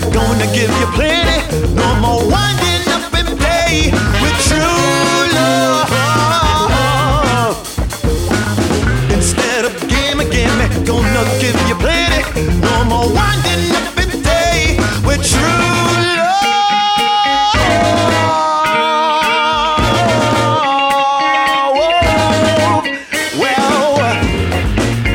gonna give you plenty. No more winding up in play with true love. Instead of gimme, gonna give you plenty. No more winding